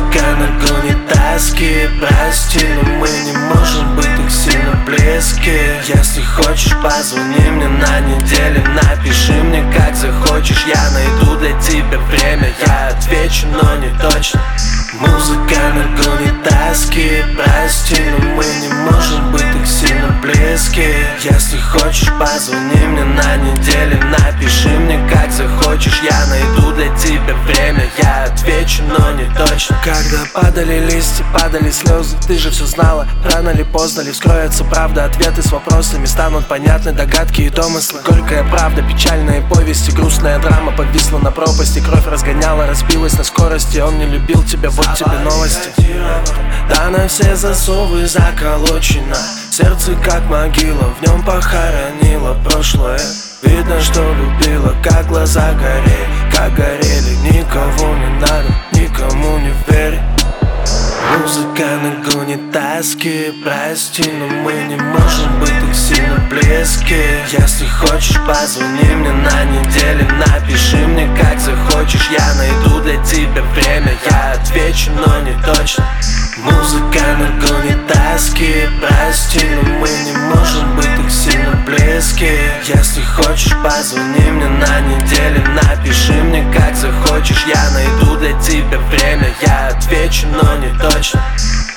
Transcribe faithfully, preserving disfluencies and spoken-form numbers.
Музыка нагонит тоски. Прости, но мы не можем быть так сильно близки. Если хочешь, позвони мне на неделе. Напиши мне, как захочешь. Я найду для тебя время. Я отвечу, но не точно. Музыка нагонит тоски. Прости, но мы не можем быть так сильно близки. Если хочешь, позвони мне на неделе. Напиши мне, как захочешь. Я найду для тебя время. Я отвечу, но не точно. Когда падали листья, падали слезы, ты же все знала. Рано или поздно ли вскроется правда. Ответы с вопросами станут понятны. Догадки и домыслы. Горькая правда, печальные повести. Грустная драма повисла на пропасти. Кровь разгоняла, разбилась на скорости. Он не любил тебя, вот тебе новости. Да, на все засовы заколочено. Сердце как могила, в нем похоронила прошлое. Видно, что любила, как глаза горели, как горели. Никого не надо, никому не верь. Музыка нагонит тоски. Прости, но мы не можем быть так сильно близки. Если хочешь, позвони мне на неделе. Напиши мне, как захочешь. Я найду для тебя время. Я отвечу, но не точно. Музыка нагонит тоски. Прости, но мы не можем быть так сильно близки. Если хочешь, позвони мне на неделе. Напиши мне, как захочешь. Я найду для тебя время. Я отвечу, но не точно.